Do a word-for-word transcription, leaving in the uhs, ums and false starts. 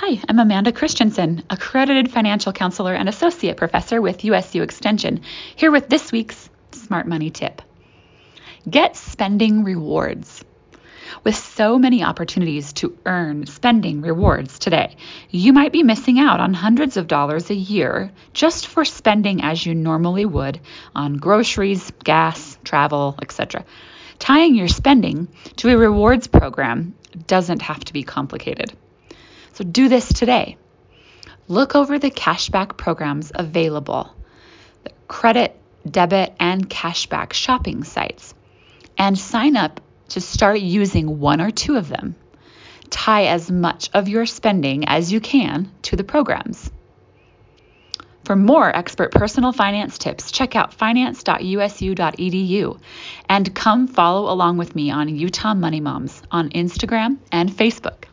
Hi, I'm Amanda Christensen, accredited financial counselor and associate professor with U S U Extension, here with this week's Smart Money Tip. Get spending rewards. With so many opportunities to earn spending rewards today, you might be missing out on hundreds of dollars a year just for spending as you normally would on groceries, gas, travel, et cetera. Tying your spending to a rewards program doesn't have to be complicated. So do this today. Look over the cashback programs available, the credit, debit, and cashback shopping sites, and sign up to start using one or two of them. Tie as much of your spending as you can to the programs. For more expert personal finance tips, check out finance dot u s u dot e d u and come follow along with me on Utah Money Moms on Instagram and Facebook.